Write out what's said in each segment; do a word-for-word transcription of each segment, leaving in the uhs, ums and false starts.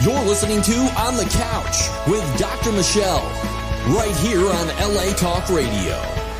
You're listening to On the Couch with Doctor Michelle, right here on L A Talk Radio.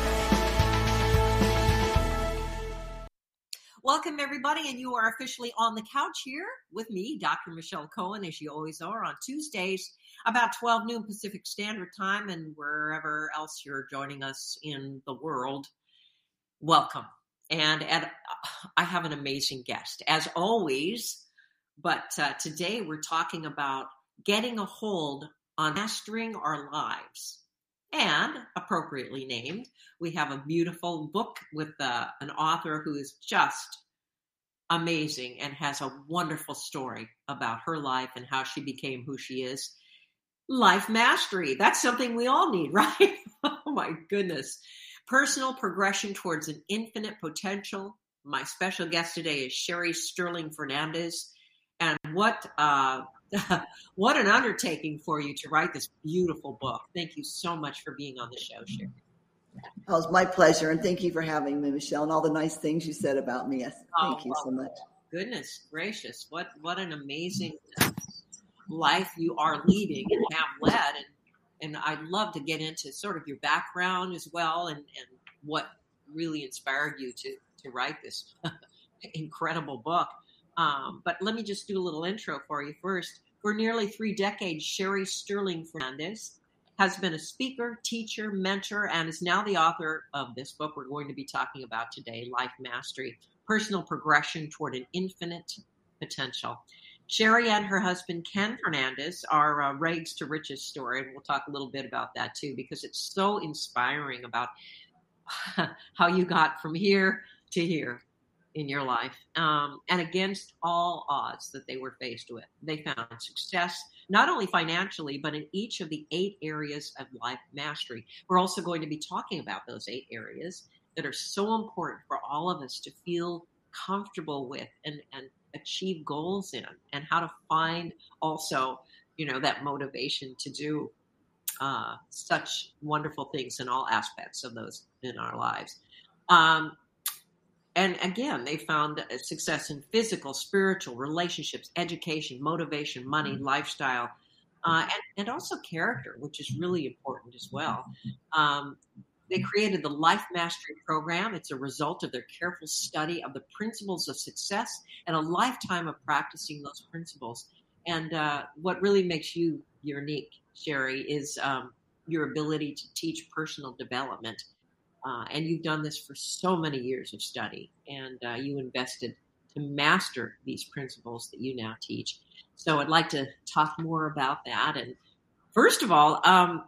Welcome, everybody, and you are officially on the couch here with me, Doctor Michelle Cohen, as you always are on Tuesdays, about twelve noon Pacific Standard Time, and wherever else you're joining us in the world, welcome. And, and I have an amazing guest, as always. But uh, today we're talking about getting a hold on mastering our lives. And appropriately named, we have a beautiful book with uh, an author who is just amazing and has a wonderful story about her life and how she became who she is. Life mastery. That's something we all need, right? Oh my goodness. Personal progression towards an infinite potential. My special guest today is Sherry Sterling Fernandez. And what uh, what an undertaking for you to write this beautiful book. Thank you so much for being on the show, Sherry. Oh, it's my pleasure, and thank you for having me, Michelle, and all the nice things you said about me. Yes, thank oh, you so much. Goodness gracious, what what an amazing life you are leading and have led. And, and I'd love to get into sort of your background as well and, and what really inspired you to, to write this incredible book. Um, but let me just do a little intro for you first. For nearly three decades, Sherry Sterling Fernandez has been a speaker, teacher, mentor, and is now the author of this book we're going to be talking about today, Life Mastery, Personal Progression Toward an Infinite Potential. Sherry and her husband, Ken Fernandez, are a rags to riches story, and we'll talk a little bit about that too, because it's so inspiring about how you got from here to here in your life, um, and against all odds that they were faced with. They found success, not only financially, but in each of the eight areas of life mastery. We're also going to be talking about those eight areas that are so important for all of us to feel comfortable with and, and achieve goals in, and how to find also, you know, that motivation to do uh, such wonderful things in all aspects of those in our lives. Um, And again, they found success in physical, spiritual, relationships, education, motivation, money, lifestyle, uh, and, and also character, which is really important as well. Um, they created the Life Mastery Program. It's a result of their careful study of the principles of success and a lifetime of practicing those principles. And uh, what really makes you unique, Sherry, is um, your ability to teach personal development. Uh, and you've done this for so many years of study, and uh, you invested to master these principles that you now teach. So I'd like to talk more about that. And first of all, um,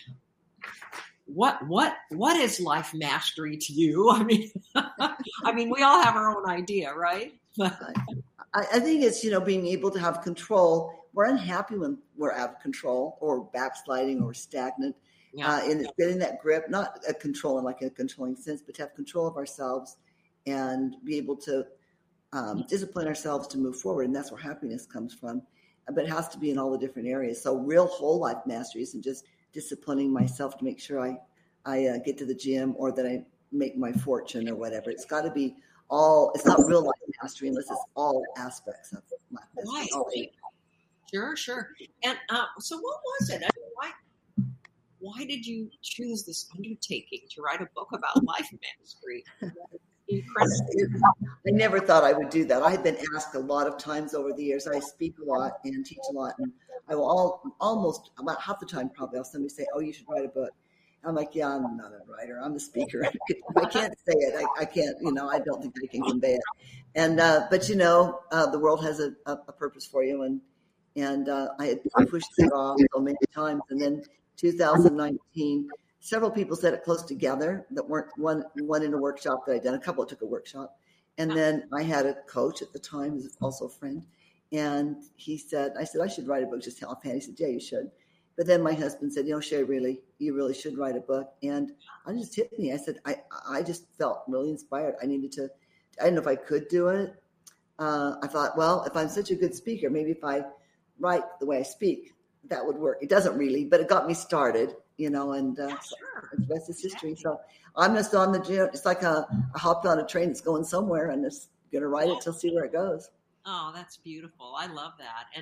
what what what is life mastery to you? I mean, I mean, we all have our own idea, right? I, I think it's, you know, being able to have control. We're unhappy when we're out of control or backsliding or stagnant. Yeah. Uh, and it's getting that grip, not a control in like a controlling sense, but to have control of ourselves and be able to um, discipline ourselves to move forward. And that's where happiness comes from. But it has to be in all the different areas. So real whole life mastery isn't just disciplining myself to make sure I, I uh, get to the gym or that I make my fortune or whatever. It's got to be all, it's not real life mastery unless it's all aspects of life mastery. Right. Sure, sure. And uh, so what was it? I mean, why? Why did you choose this undertaking to write a book about life mastery? Incredible. I never thought I would do that. I had been asked a lot of times over the years. I speak a lot and teach a lot, and I will all, almost about half the time probably I'll somebody say, "Oh, you should write a book." And I'm like, "Yeah, I'm not a writer. I'm a speaker. I can't say it. I, I can't. You know, I don't think I can convey it." And uh, but you know, uh, the world has a, a, a purpose for you, and and uh, I had pushed it off so many times, and then two thousand nineteen, several people said it close together that weren't one one in a workshop that I'd done. A couple took a workshop. And then I had a coach at the time, who's also a friend. And he said, I said, I should write a book, just offhand. He said, yeah, you should. But then my husband said, you know, Sherry, really, you really should write a book. And I just hit me. I said, I, I just felt really inspired. I needed to, I didn't know if I could do it. Uh, I thought, well, if I'm such a good speaker, maybe if I write the way I speak, that would work. It doesn't really, but it got me started, you know, and uh, sure. The rest is history. So I'm just on the gym. It's like a, I hopped on a train that's going somewhere and just going to ride it till see where it goes. Oh, that's beautiful. I love that. And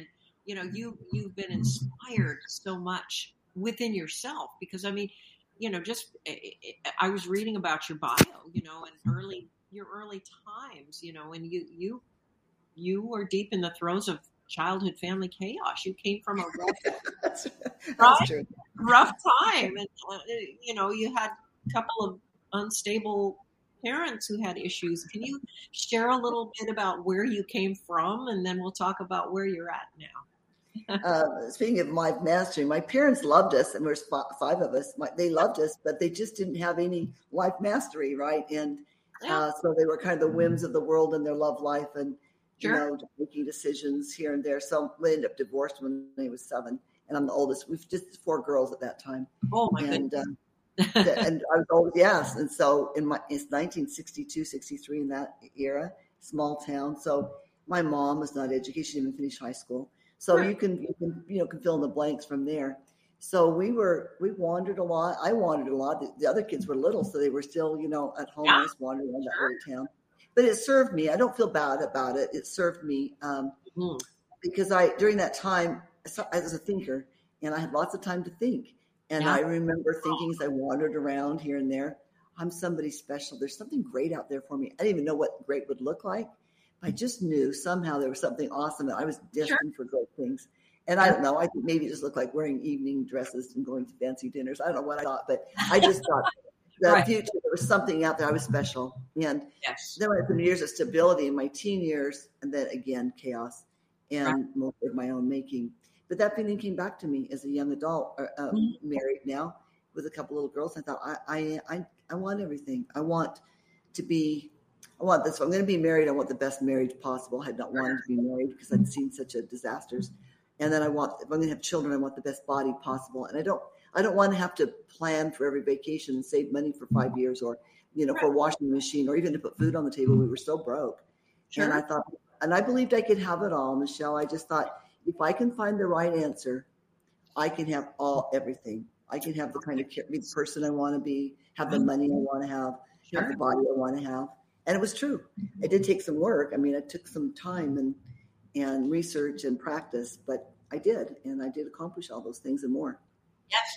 you know, you, you've been inspired so much within yourself because, I mean, you know, just, I was reading about your bio, you know, and early, your early times, you know, and you, you, you were deep in the throes of childhood family chaos. You came from a rough, that's, that's right? true. rough time. And, uh, you know, you had a couple of unstable parents who had issues. Can you share a little bit about where you came from? And then we'll talk about where you're at now. uh, speaking of life mastery, my parents loved us, and there's five of us. My, they loved us, but they just didn't have any life mastery, right? And uh, so they were kind of the whims of the world in their love life, and sure. you know, making decisions here and there. So we ended up divorced when they was seven, and I'm the oldest. We've just four girls at that time. Oh my and, goodness. Uh, and I was old, yes. And so in my, it's nineteen sixty-two, sixty-three in that era, small town. So my mom was not educated. She didn't even finish high school. So right. you can, you can, you know, can fill in the blanks from there. So we were, we wandered a lot. I wandered a lot. The, the other kids were little, so they were still, you know, at home. Yeah. I just wandered around that little town. But it served me. I don't feel bad about it. It served me um, mm-hmm. because I, during that time, I was a thinker, and I had lots of time to think. And yeah. I remember thinking as I wandered around here and there, I'm somebody special. There's something great out there for me. I didn't even know what great would look like. But I just knew somehow there was something awesome, and I was destined sure. for great things. And I don't know, I think maybe it just looked like wearing evening dresses and going to fancy dinners. I don't know what I thought, but I just thought the right. future, there was something out there. I was special. And yes. then I had some years of stability in my teen years, and then again, chaos and right. most of my own making. But that feeling came back to me as a young adult, uh, mm-hmm. married now with a couple little girls. I thought, I, I, I, I want everything. I want to be, I want this. If I'm going to be married, I want the best marriage possible. I had not wanted to be married because I'd seen such a disasters. And then I want, if I'm going to have children, I want the best body possible. And I don't, I don't want to have to plan for every vacation and save money for five years or, you know, right. for a washing machine or even to put food on the table. We were so broke. Sure. And I thought, and I believed I could have it all, Michelle. I just thought, if I can find the right answer, I can have all everything. I can have the kind of be the person I want to be, have the money I want to have, sure. have the body I want to have. And it was true. It did take some work. I mean, it took some time and and research and practice, but I did, and I did accomplish all those things and more. Yes.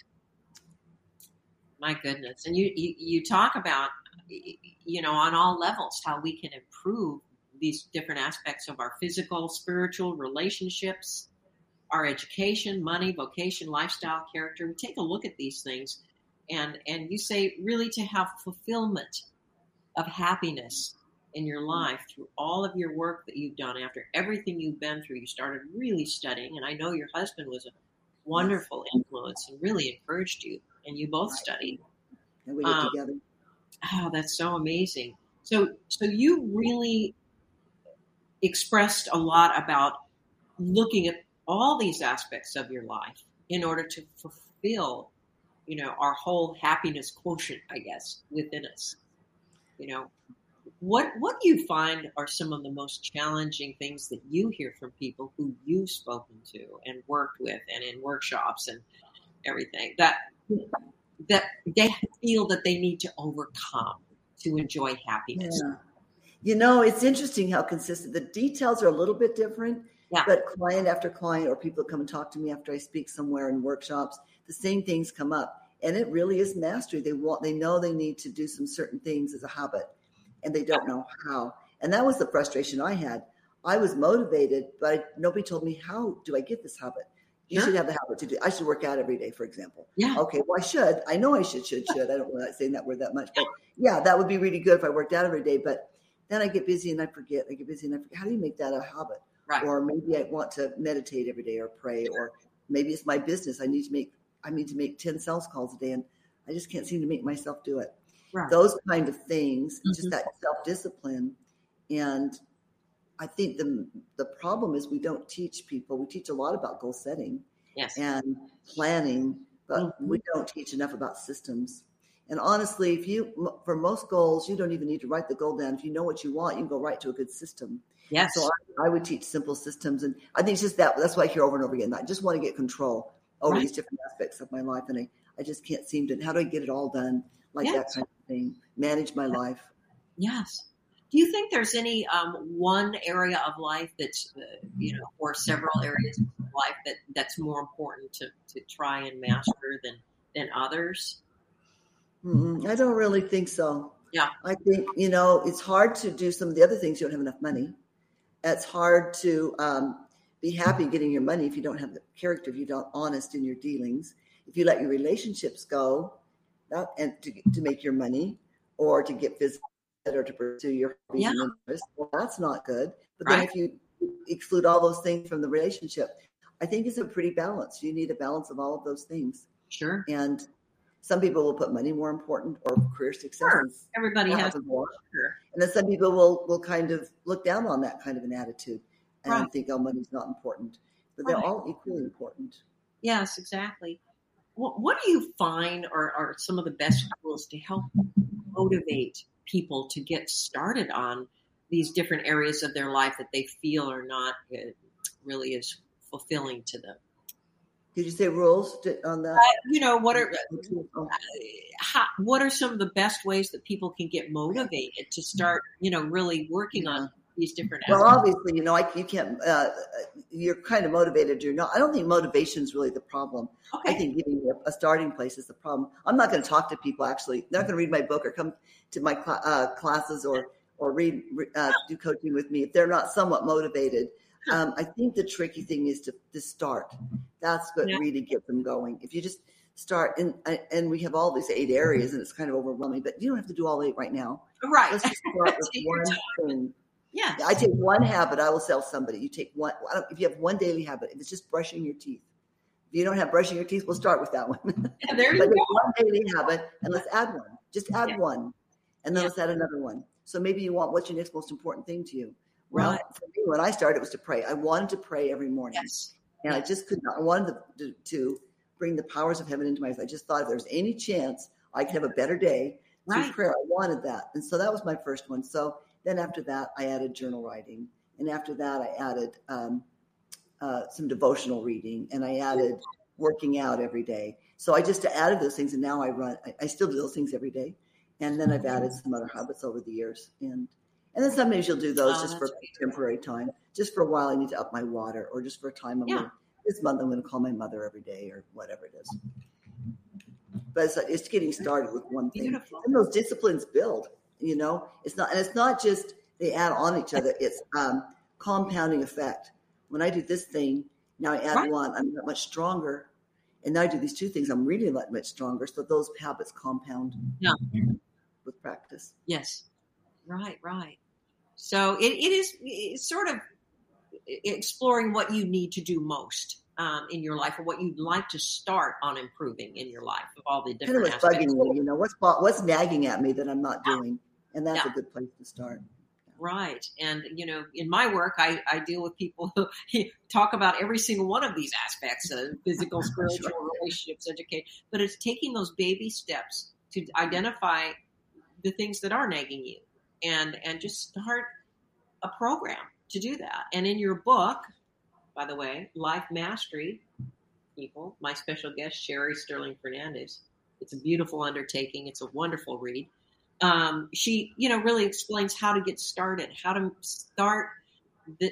My goodness. And you you, you talk about, you know, on all levels, how we can improve these different aspects of our physical, spiritual, relationships, our education, money, vocation, lifestyle, character. We take a look at these things, and and you say really to have fulfillment of happiness in your life through all of your work that you've done after everything you've been through. You started really studying, and I know your husband was a wonderful influence and really encouraged you, and you both studied. And we did um, together. Oh, that's so amazing. So so you really expressed a lot about looking at all these aspects of your life in order to fulfill, you know, our whole happiness quotient, I guess, within us. You know, what what do you find are some of the most challenging things that you hear from people who you've spoken to and worked with and in workshops and everything that that they feel that they need to overcome to enjoy happiness? Yeah. You know, it's interesting how consistent the details are a little bit different, yeah. but client after client or people come and talk to me after I speak somewhere in workshops, the same things come up. And it really is mastery. They want, they know they need to do some certain things as a habit, and they don't know how. And that was the frustration I had. I was motivated, but I, nobody told me, how do I get this habit? You sure. should have the habit to do. I should work out every day, for example. Yeah. Okay. Well, I should. I know I should, should, should. I don't like saying that word that much, but yeah, that would be really good if I worked out every day. But then I get busy and I forget. I get busy and I forget. How do you make that a habit? Right. Or maybe I want to meditate every day or pray, or maybe it's my business. I need to make. I need to make ten sales calls a day, and I just can't seem to make myself do it. Right. Those kind of things, mm-hmm. just that self-discipline. And I think the the problem is we don't teach people. We teach a lot about goal setting yes. and planning, but mm-hmm. we don't teach enough about systems. And honestly, if you, for most goals, you don't even need to write the goal down. If you know what you want, you can go right to a good system. Yes. So I, I would teach simple systems. And I think it's just that, that's what I hear over and over again. I just want to get control over right. these different aspects of my life. And I, I just can't seem to, how do I get it all done? Like yes. that kind of thing. Manage my life. Yes. Do you think there's any um, one area of life that's, uh, you know, or several areas of life that, that's more important to, to try and master than, than others? Mm-mm, I don't really think so. Yeah. I think, you know, it's hard to do some of the other things. You don't have enough money. It's hard to um, be happy getting your money if you don't have the character, if you're not honest in your dealings, if you let your relationships go, not and to, to make your money or to get physical or to pursue your hobbies Yeah. and interests. Well, that's not good. But Right. then if you exclude all those things from the relationship, I think it's a pretty balance. You need a balance of all of those things. Sure. And some people will put money more important or career success. Sure. And Everybody that has happens more. sure. And then some people will, will kind of look down on that kind of an attitude and Right. think, oh, money's not important. But they're Right. all equally important. Yes, exactly. What, what do you find are, are some of the best tools to help motivate people to get started on these different areas of their life that they feel are not uh, really as fulfilling to them? Did you say rules to, on that? Uh, you know, what are uh, how, what are some of the best ways that people can get motivated to start, you know, really working Yeah. on these different Well, aspects? obviously, you know, I, you can't, uh, you're kind of motivated. You're not, I don't think motivation is really the problem. Okay. I think giving you a starting place is the problem. I'm not going to talk to people, actually. They're not going to read my book or come to my cl- uh, classes or, or read, uh, do coaching with me if they're not somewhat motivated. Um, I think the tricky thing is to, to start. That's what Yeah. really gets them going. If you just start, and and we have all these eight areas, and it's kind of overwhelming, but you don't have to do all eight right now. Right. Let's just start with Take your one time. thing. Yeah. I take one habit, I will sell somebody. You take one, I don't, if you have one daily habit, if it's just brushing your teeth. If you don't have brushing your teeth, we'll start with that one. Yeah, there you But go. it's one daily habit, and let's add one. Just add Yeah. one, and then Yeah. let's add another one. So maybe you want, what's your next most important thing to you? Well, Right. for me, when I started, it was to pray. I wanted to pray every morning. Yes. And I just could not, I wanted to, to bring the powers of heaven into my life. I just thought if there was any chance I could have a better day through Right. prayer, I wanted that. And so that was my first one. So then after that, I added journal writing. And after that, I added um, uh, some devotional reading, and I added working out every day. So I just added those things, and now I run, I, I still do those things every day. And then I've added some other habits over the years. And and then some days you'll do those Oh, just for that's a temporary time. Just for a while, I need to up my water, or just for a time. I'm Yeah. gonna, this month, I'm going to call my mother every day, or whatever it is. But it's, it's getting started with one thing. Beautiful. And those disciplines build. You know, it's not, and it's not just they add on each other. It's um, compounding effect. When I do this thing, now I add Right. one. I'm that much stronger, and now I do these two things. I'm really that much stronger. So those habits compound. Yeah. With practice. Yes. Right, right. So it, it is it's sort of exploring what you need to do most um, in your life, or what you'd like to start on improving in your life of all the Kind of different what's aspects. bugging me, you know, what's bo- what's nagging at me that I'm not Yeah. doing, and that's Yeah. a good place to start. Right. And, you know, in my work, I, I deal with people who talk about every single one of these aspects of physical, spiritual, relationships, education. But it's taking those baby steps to identify the things that are nagging you and, and just start a program to do that. And in your book, by the way, Life Mastery, people, my special guest, Sherry Sterling Fernandez, it's a beautiful undertaking. It's a wonderful read. Um, she, you know, really explains how to get started, how to start the,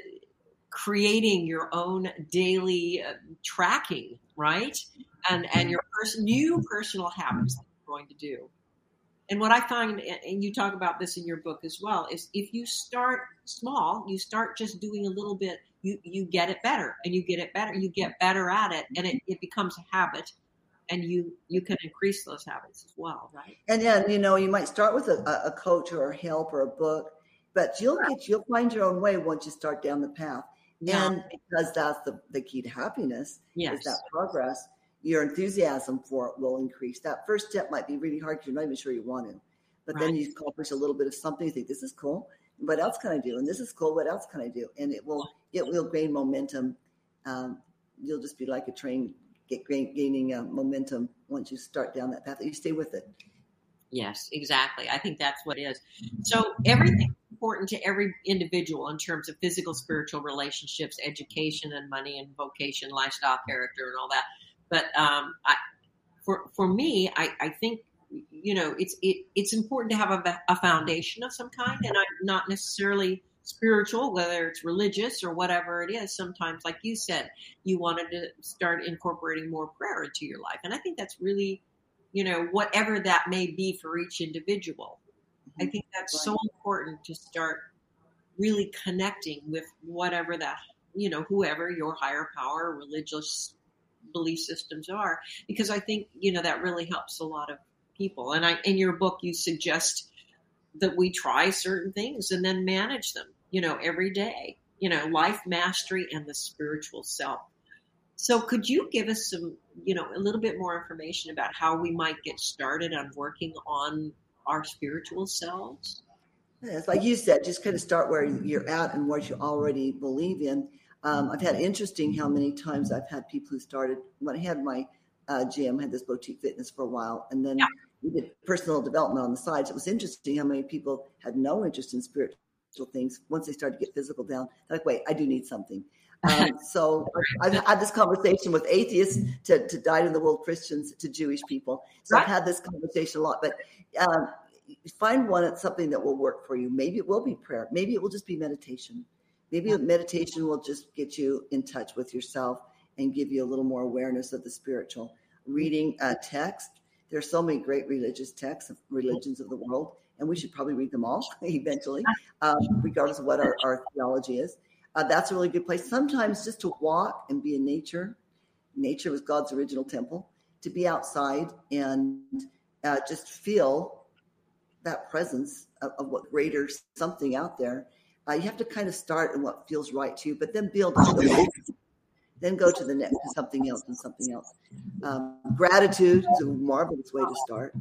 creating your own daily uh, tracking, right? And and your pers- new personal habits that you're going to do. And what I find, and you talk about this in your book as well, is if you start small, you start just doing a little bit, you, you get it better, and you get it better, you get better at it, and it, it becomes a habit. And you, you can increase those habits as well, right? And then, you know, you might start with a, a coach or a help or a book, but you'll get, you'll find your own way once you start down the path. Yeah. And because that's the, the key to happiness, Yes. is that progress, your enthusiasm for it will increase. That first step might be really hard because you're not even sure you want to, but then Right. you accomplish a little bit of something. You think, this is cool. What else can I do? And this is cool. What else can I do? And it will, it will gain momentum. Um, you'll just be like a train, get gaining uh, momentum once you start down that path. You stay with it. Yes, exactly. I think that's what it is. So everything's important to every individual in terms of physical, spiritual relationships, education and money and vocation, lifestyle, character, and all that. But um, I, for for me, I, I think, you know, it's it, it's important to have a, a foundation of some kind, and I'm not necessarily spiritual, whether it's religious or whatever it is. Sometimes, like you said, you wanted to start incorporating more prayer into your life. And I think that's really, you know, whatever that may be for each individual. I think that's so important to start really connecting with whatever that, you know, whoever your higher power, religious belief systems are, because I think, you know, that really helps a lot of people. And I, in your book, you suggest that we try certain things and then manage them, you know, every day, you know, life mastery and the spiritual self. So could you give us some, you know, a little bit more information about how we might get started on working on our spiritual selves? Yes, like you said, just kind of start where you're at and what you already believe in. Um, I've had interesting how many times I've had people who started, when I had my uh, gym, I had this boutique fitness for a while, and then yeah. we did personal development on the side. So it was interesting how many people had no interest in spiritual things. Once they started to get physical down, they're like, wait, I do need something. Um, so I've had this conversation with atheists to, to dyed-in-the-wool Christians to Jewish people. So right. I've had this conversation a lot, but um, find one that's something that will work for you. Maybe it will be prayer. Maybe it will just be meditation. Maybe meditation will just get you in touch with yourself and give you a little more awareness of the spiritual. Reading a text. There's so many great religious texts of religions of the world, and we should probably read them all eventually, um, regardless of what our, our theology is. Uh, that's a really good place. Sometimes just to walk and be in nature. Nature was God's original temple. To be outside and uh, just feel that presence of, of what greater something out there. Uh, you have to kind of start in what feels right to you, but then build on the then go to the next, to something else and something else. Um, gratitude is a marvelous way to start.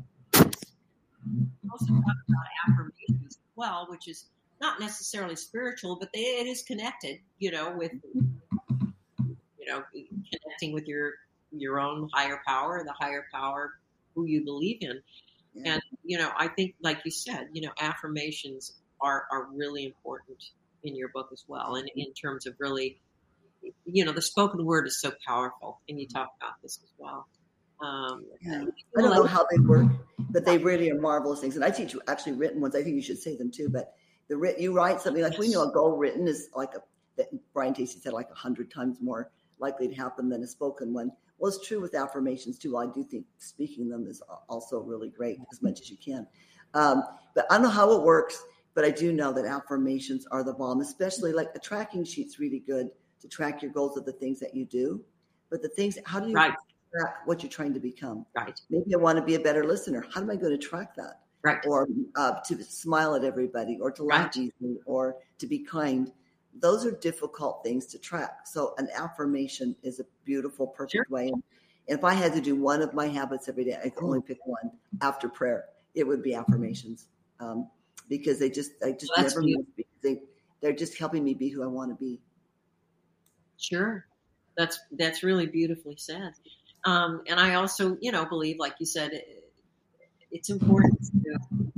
Also talk about affirmations as well, which is not necessarily spiritual, but they, it is connected, you know, with, you know, connecting with your, your own higher power, the higher power who you believe in. Yeah. And, you know, I think, like you said, you know, affirmations are, are really important in your book as well. And in terms of really, you know, the spoken word is so powerful, and you talk about this as well. Um, yeah. I don't know how they work, but they really are marvelous things. And I teach actually written ones. I think you should say them too, but the writ, you write something like, we know a goal written is like a, that Brian Tracy said, like a hundred times more likely to happen than a spoken one. Well, it's true with affirmations too. I do think speaking them is also really great as much as you can. Um, but I don't know how it works, but I do know that affirmations are the bomb, especially like a tracking sheet's really good to track your goals of the things that you do. But the things, how do you right. track what you're trying to become? Right. Maybe I want to be a better listener. How am I going to track that? Right. Or uh, to smile at everybody, or to laugh right. easily, or to be kind. Those are difficult things to track. So an affirmation is a beautiful, perfect sure. way. And if I had to do one of my habits every day, I could only pick one after prayer. It would be affirmations, um, because they just, I just well, never miss. They, they're just helping me be who I want to be. Sure, that's that's really beautifully said. Um, and I also, you know, believe, like you said, it, it's important to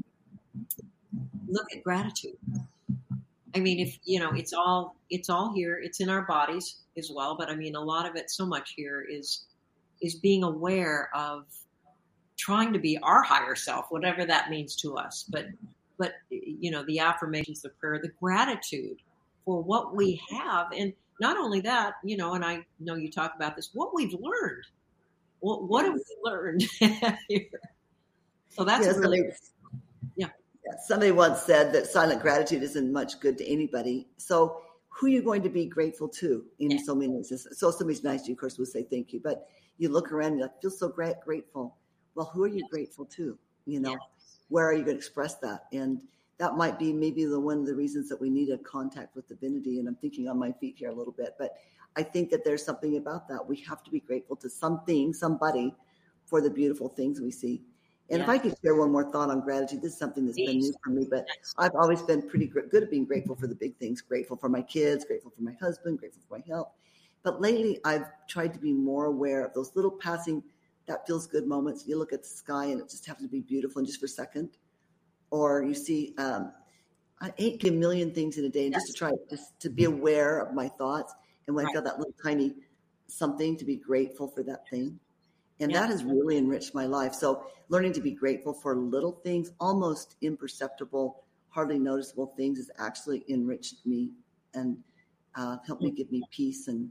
look at gratitude. I mean, if, you know, it's all, it's all here. It's in our bodies as well. But I mean, a lot of it, so much here is, is being aware of trying to be our higher self, whatever that means to us. But, but, you know, the affirmations, the prayer, the gratitude for what we have. And not only that, you know, and I know you talk about this, what we've learned. What, what have we learned here? So that's yes, really, I mean, yeah. Somebody once said that silent gratitude isn't much good to anybody. So who are you going to be grateful to in yeah. so many ways? So somebody's nice to you, of course, will say thank you. But you look around and you like, feel so great, grateful. Well, who are you yes. grateful to? You know, yes. where are you going to express that? And that might be maybe the one of the reasons that we need a contact with divinity. And I'm thinking on my feet here a little bit, but I think that there's something about that. We have to be grateful to something, somebody, for the beautiful things we see. And yeah. if I could share one more thought on gratitude, this is something that's been new for me, but I've always been pretty good at being grateful for the big things, grateful for my kids, grateful for my husband, grateful for my health. But lately I've tried to be more aware of those little passing, that feels good moments. You look at the sky and it just happens to be beautiful and just for a second. Or you see um, eight a million things in a day, and yes. just to try just to be aware of my thoughts. And when right. I feel that little tiny something, to be grateful for that thing. And yeah. that has really enriched my life. So learning to be grateful for little things, almost imperceptible hardly noticeable things has actually enriched me and uh, helped me give me peace and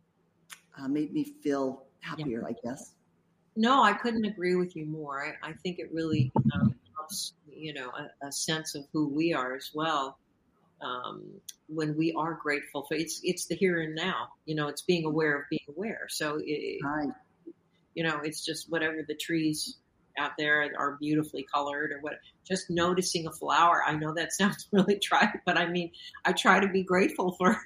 uh, made me feel happier, yeah. I guess. No, I couldn't agree with you more. I, I think it really um, helps, you know, a, a sense of who we are as well. Um, when we are grateful for it's, it's the here and now, you know, it's being aware of being aware. So, it, right. you know, it's just whatever the trees out there are beautifully colored or what, just noticing a flower. I know that sounds really trite, but I mean, I try to be grateful for,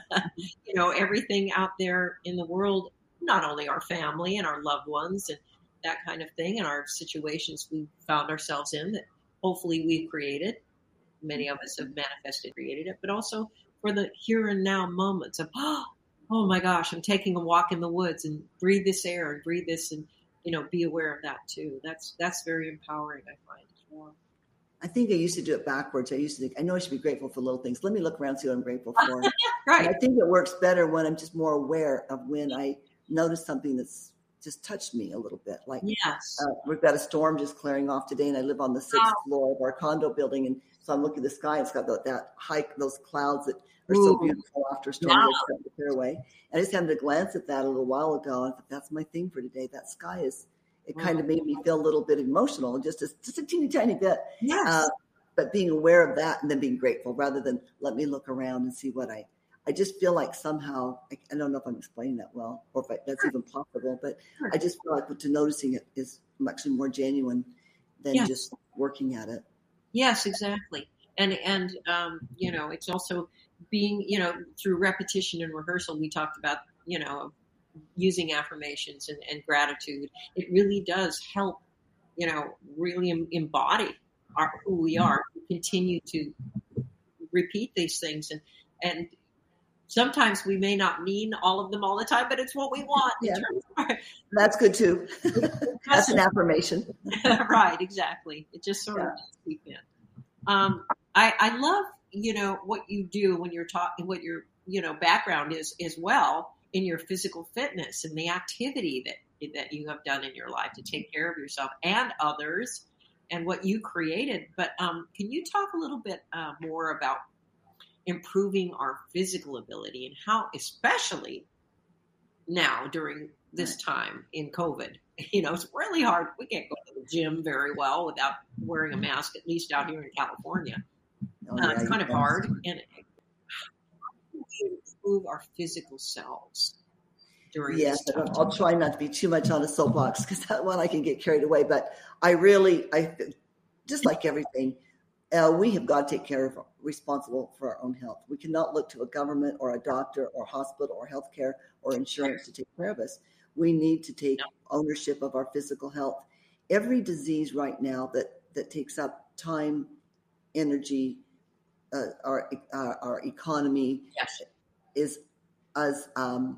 you know, everything out there in the world, not only our family and our loved ones and that kind of thing and our situations we found ourselves in that hopefully we've created. Many of us have manifested, created it, but also for the here and now moments of, oh, oh my gosh, I'm taking a walk in the woods and breathe this air and breathe this and, you know, be aware of that too. That's, that's very empowering, I find as well. I think I used to do it backwards. I used to think, I know I should be grateful for little things. Let me look around and see what I'm grateful for. Right. And I think it works better when I'm just more aware of when I notice something that's just touched me a little bit. Like, yes, uh, we've got a storm just clearing off today, and I live on the sixth oh. floor of our condo building, and so I'm looking at the sky. And it's got that, that hike, those clouds that are Ooh. so beautiful after a storm. Wow. They clear away. And I just happened to glance at that a little while ago, and I thought that's my thing for today. That sky is. It wow. kind of made me feel a little bit emotional, just a, just a teeny tiny bit. Yes. Uh, but being aware of that and then being grateful, rather than let me look around and see what I. I just feel like somehow, I, I don't know if I'm explaining that well or if I, that's even possible, but sure. I just feel like to noticing it is actually more genuine than yeah. just working at it. Yes, exactly. And, and um, you know, it's also being, you know, through repetition and rehearsal, we talked about, you know, using affirmations and, and gratitude. It really does help, you know, really embody our, who we are, continue to repeat these things. And, and, sometimes we may not mean all of them all the time, but it's what we want. Yeah. Of, that's good too. That's an affirmation. Right, exactly. It just sort yeah. of keep in. Um, I, I love, you know, what you do when you're talking, what your, you know, background is as well in your physical fitness and the activity that that you have done in your life to take care of yourself and others and what you created. But um, can you talk a little bit uh, more about improving our physical ability and how, especially now during this time in COVID, you know, it's really hard. We can't go to the gym very well without wearing a mask, at least out here in California. Oh, yeah, uh, it's kind of hard. And how can we improve our physical selves during yes, this time? I'll try not to be too much on a soapbox because that one I can get carried away. But I really, I just like everything, uh, we have got to take care of responsible for our own health. We cannot look to a government or a doctor or hospital or healthcare or insurance to take care of us. We need to take ownership of our physical health. Every disease right now that, that takes up time, energy, uh, our uh, our economy yes. is as um,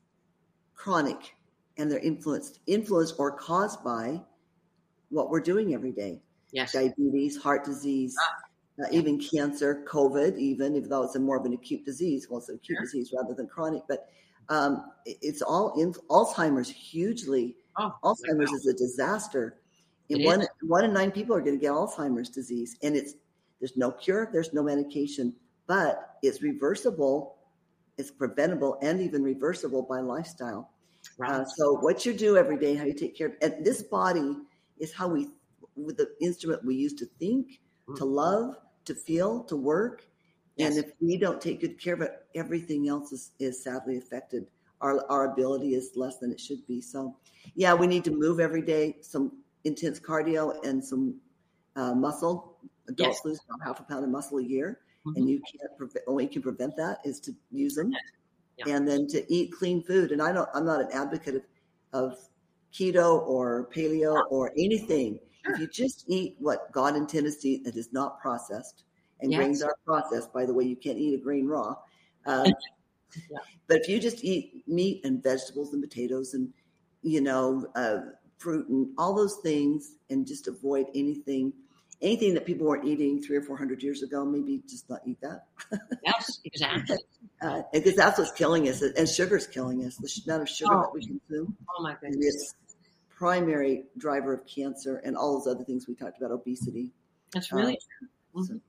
chronic, and they're influenced, influenced or caused by what we're doing every day. Yes. Diabetes, heart disease, ah. uh, even cancer, COVID, even, even though it's a more of an acute disease. Well, it's an acute sure. disease rather than chronic, but um, it, it's all in Alzheimer's hugely. Oh, Alzheimer's wow. is a disaster. And it one, is. one in nine people are going to get Alzheimer's disease. And it's, there's no cure, there's no medication, but it's reversible, it's preventable, and even reversible by lifestyle. Right. Uh, so what you do every day, how you take care of, and this body is how we, with the instrument we use to think, mm. to love, to feel, to work. Yes. And if we don't take good care of it, everything else is, is sadly affected. Our our ability is less than it should be. So, yeah, we need to move every day, some intense cardio and some uh, muscle. Adults yes. lose about half a pound of muscle a year, mm-hmm. and you can't. Pre- only you can prevent that is to use them, yeah. and then to eat clean food. And I don't. I'm not an advocate of, of keto or paleo or anything. Sure. If you just eat what God intended to eat that is not processed, and yes. grains are processed. By the way, you can't eat a grain raw. Um, yeah. But if you just eat meat and vegetables and potatoes and, you know, uh, fruit and all those things, and just avoid anything, anything that people weren't eating three or four hundred years ago, maybe just not eat that. Yes, exactly. uh, because that's what's killing us, and sugar's killing us. The amount of sugar oh. that we consume. Oh my goodness. It's primary driver of cancer and all those other things we talked about, obesity. That's really uh, true. Mm-hmm. So,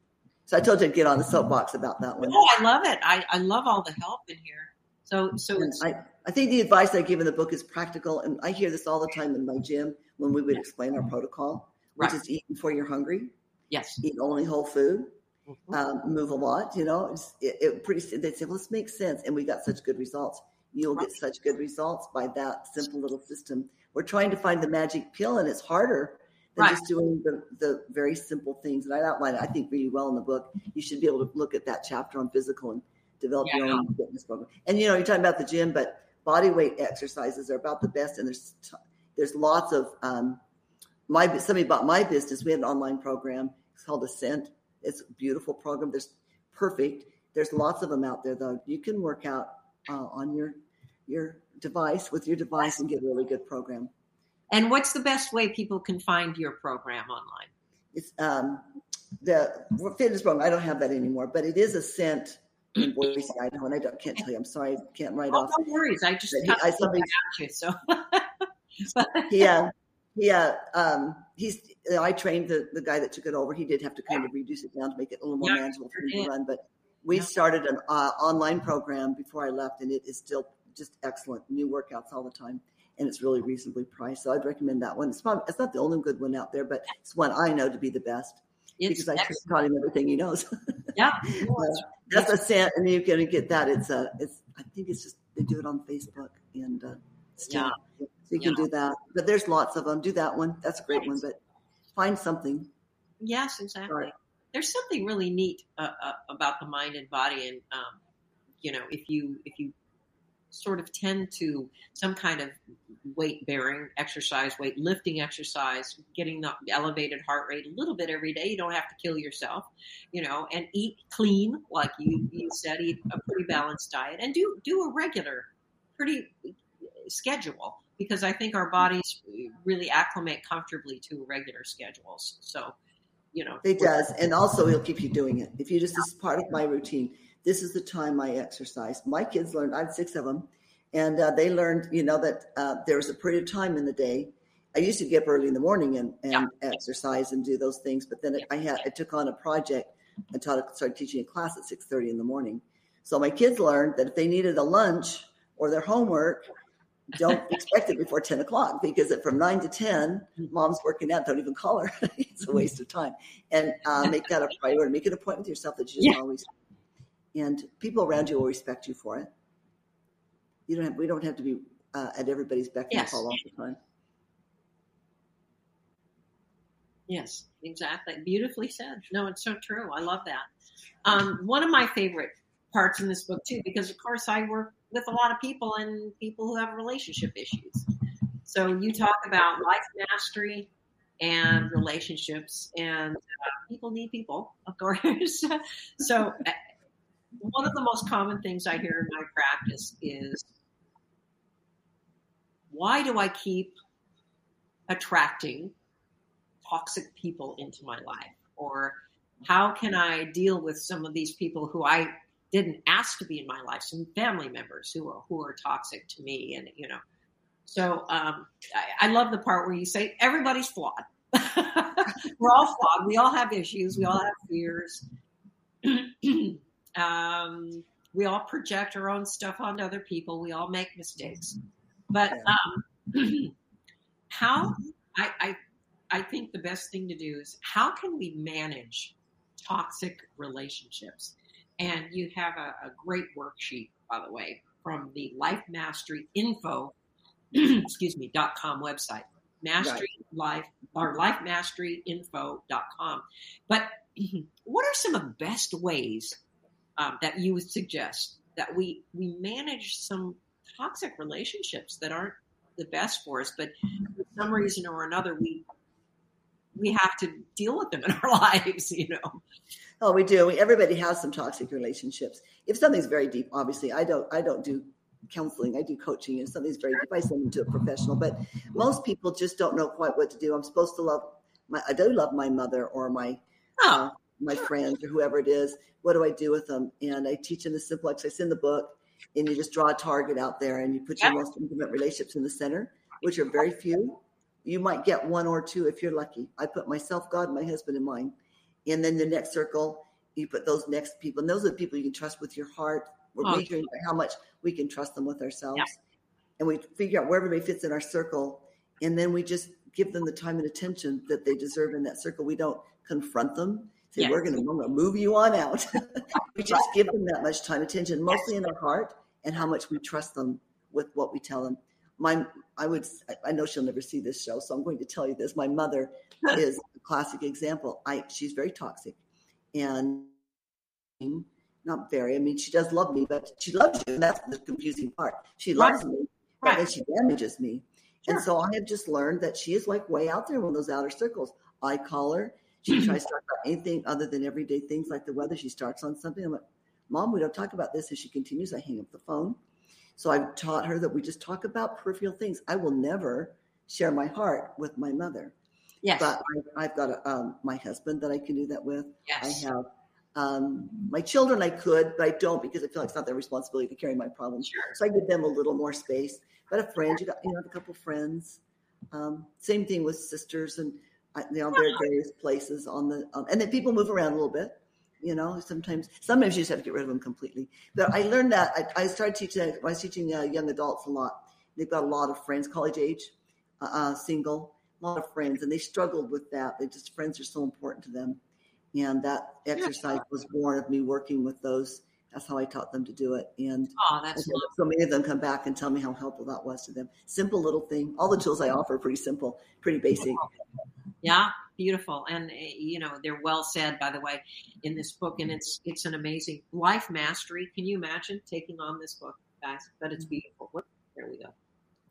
So I told you I'd get on the soapbox about that one. Oh, I love it. I, I love all the help in here. So, so it's, I, I think the advice I give in the book is practical. And I hear this all the time in my gym when we would explain our protocol, which right. is eat before you're hungry. Yes. Eat only whole food. Mm-hmm. Um, move a lot, you know, it's, it, it pretty, they say, well, this makes sense. And we got such good results. You'll right. get such good results by that simple little system. We're trying to find the magic pill, and it's harder than right. just doing the, the very simple things. And I outline it, I think, really well in the book. You should be able to look at that chapter on physical and develop yeah. your own fitness program. And, you know, you're talking about the gym, but body weight exercises are about the best. And there's, there's lots of, um, my, somebody bought my business. We had an online program. It's called Ascent. It's a beautiful program. There's perfect. There's lots of them out there, though. You can work out uh, on your, your device with your device and get a really good program. And what's the best way people can find your program online? It's um, the fitness program. I don't have that anymore, but it is Ascent in Boise, Idaho, and I don't, can't tell you. I'm sorry, I can't write oh, off. No worries. I just he, I, somebody, you, so. yeah, yeah. Um, he's. You know, I trained the, the guy that took it over. He did have to kind of reduce it down to make it a little more yeah, manageable for him to run. But we yeah. started an uh, online program before I left, and it is still just excellent. New workouts all the time, and it's really reasonably priced. So I'd recommend that one. It's probably it's not the only good one out there, but it's one I know to be the best it's because I excellent. taught him everything he knows. Yeah, uh, that's Ascent, and you can get that. It's a it's I think it's just they do it on Facebook and uh, still, yeah. so you can yeah. do that. But there's lots of them. Do that one. That's a great one. But find something. Yes, exactly. Sorry. There's something really neat uh, uh, about the mind and body, and um, you know, if you if you sort of tend to some kind of weight bearing exercise, weight lifting exercise, getting the elevated heart rate a little bit every day, you don't have to kill yourself, you know, and eat clean, like you you said, eat a pretty balanced diet, and do do a regular, pretty schedule. Because I think our bodies really acclimate comfortably to regular schedules. So, you know. It does. And also it'll keep you doing it. If you just, this is part of my routine. This is the time I exercise. My kids learned, I had six of them. And uh, they learned, you know, that uh, there was a period of time in the day. I used to get up early in the morning and, and yeah. exercise and do those things. But then I had, I took on a project and taught, started teaching a class at six thirty in the morning. So my kids learned that if they needed a lunch or their homework, don't expect it before ten o'clock because from nine to ten, mom's working out. Don't even call her. It's a waste of time. And uh, make that a priority. Make an appointment with yourself that you just yeah. always. And people around you will respect you for it. You don't have. We don't have to be uh, at everybody's beck and yes. call all the time. Yes, exactly. Beautifully said. No, it's so true. I love that. Um, one of my favorite parts in this book too, because of course I work with a lot of people and people who have relationship issues. So you talk about life mastery and relationships, and uh, people need people, of course. So uh, one of the most common things I hear in my practice is, why do I keep attracting toxic people into my life? Or how can I deal with some of these people who I didn't ask to be in my life, some family members who are who are toxic to me, and you know. So um, I, I love the part where you say everybody's flawed. We're all flawed. We all have issues. We all have fears. um, we all project our own stuff onto other people. We all make mistakes. But um, how I, I I think the best thing to do is, how can we manage toxic relationships? And you have a, a great worksheet, by the way, from the Life Mastery Info, excuse me, dot com website, Mastery Life or life mastery info dot com. But what are some of the best ways um, that you would suggest that we we manage some toxic relationships that aren't the best for us, but for some reason or another we we have to deal with them in our lives, you know? Oh, we do. We, everybody has some toxic relationships. If something's very deep, obviously, I don't. I don't do counseling. I do coaching, and something's very deep, I send them to a professional. But most people just don't know quite what to do. I'm supposed to love my. I do love my mother or my uh, my friends or whoever it is. What do I do with them? And I teach them the simple exercise in the book. And you just draw a target out there, and you put your most intimate relationships in the center, which are very few. You might get one or two if you're lucky. I put myself, God, my husband, and mine. And then the next circle you put those next people, and those are the people you can trust with your heart. We're Oh, measuring by how much we can trust them with ourselves. Yeah. And we figure out where everybody fits in our circle. And then we just give them the time and attention that they deserve in that circle. We don't confront them, say, Yes. we're going to move you on out. We just give them that much time, attention, mostly in our heart, and how much we trust them with what we tell them. My, I would, I know she'll never see this show, so I'm going to tell you this. My mother is a classic example. I, she's very toxic, and not very. I mean, she does love me, but she loves you, and that's the confusing part. She loves Right. me, Right. but then she damages me. Sure. And so I have just learned that she is like way out there in those outer circles. I call her. She tries to talk about anything other than everyday things like the weather. She starts on something. I'm like, Mom, we don't talk about this. As she continues, I hang up the phone. So I've taught her that we just talk about peripheral things. I will never share my heart with my mother. Yes. But I, I've got a, um, my husband that I can do that with. Yes. I have um, my children I could, but I don't because I feel like it's not their responsibility to carry my problems. Sure. So I give them a little more space. But a friend, you got, you know, a couple friends. Um, same thing with sisters, and you know, they're various places on the, um, and then people move around a little bit. You know, sometimes, sometimes you just have to get rid of them completely. But I learned that I, I started teaching. I was teaching uh, young adults a lot. They've got a lot of friends, college age, uh, uh, single, a lot of friends, and they struggled with that. They just friends are so important to them, and that exercise was born of me working with those. That's how I taught them to do it. And Oh, that's so many of them come back and tell me how helpful that was to them. Simple little thing. All the tools I offer are pretty simple, pretty basic. Yeah, beautiful. And, uh, you know, they're well said, by the way, in this book. And it's it's an amazing life mastery. Can you imagine taking on this book, guys? But it's beautiful. What? There we go.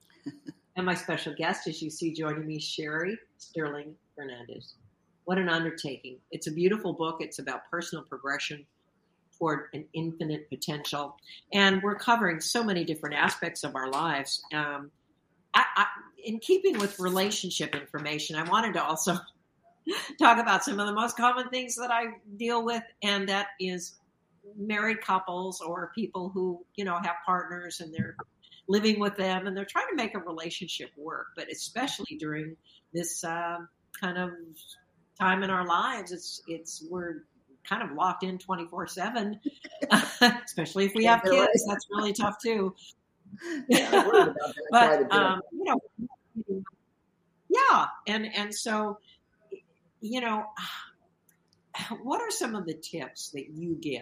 And my special guest, as you see joining me, Sherry Sterling Fernandez. What an undertaking. It's a beautiful book. It's about personal progression toward an infinite potential. And we're covering so many different aspects of our lives. Um, I, I, in keeping with relationship information, I wanted to also talk about some of the most common things that I deal with, and that is married couples or people who, you know, have partners and they're living with them and they're trying to make a relationship work. But especially during this uh, kind of time in our lives, it's it's we're kind of locked in twenty-four seven, especially if we have kids. Right. That's really tough too. Yeah, but um, you know, yeah, and and so, you know, what are some of the tips that you give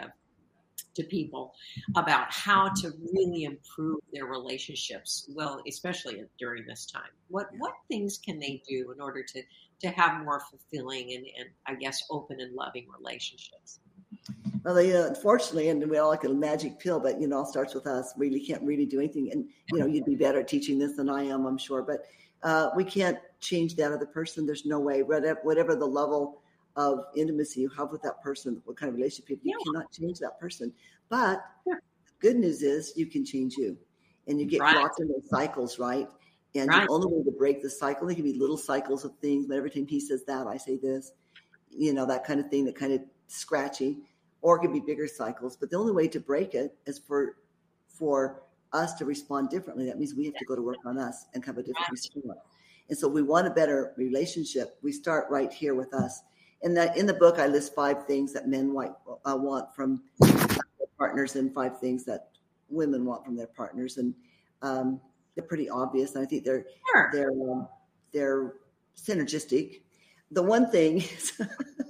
to people about how to really improve their relationships? Well, especially during this time, what what things can they do in order to to have more fulfilling and, and I guess open and loving relationships? Well, they, uh, unfortunately, and we all like a magic pill, but, you know, it starts with us. We really can't really do anything. And, you know, you'd be better at teaching this than I am, I'm sure. But uh, we can't change that other person. There's no way. Whatever, whatever the level of intimacy you have with that person, what kind of relationship, you yeah. cannot change that person. But yeah. the good news is you can change you. And you get right. locked in those cycles, right? And right. the only way to break the cycle, there can be little cycles of things, but every time he says that, I say this, you know, that kind of thing, that kind of scratchy. Or it could be bigger cycles, but the only way to break it is for for us to respond differently. That means we have to go to work on us and have a different response. And so we want a better relationship. We start right here with us. And that in the book, I list five things that men want, uh, want from their partners and five things that women want from their partners. And um, they're pretty obvious. And I think they're sure. they're um, they're synergistic. The one thing is.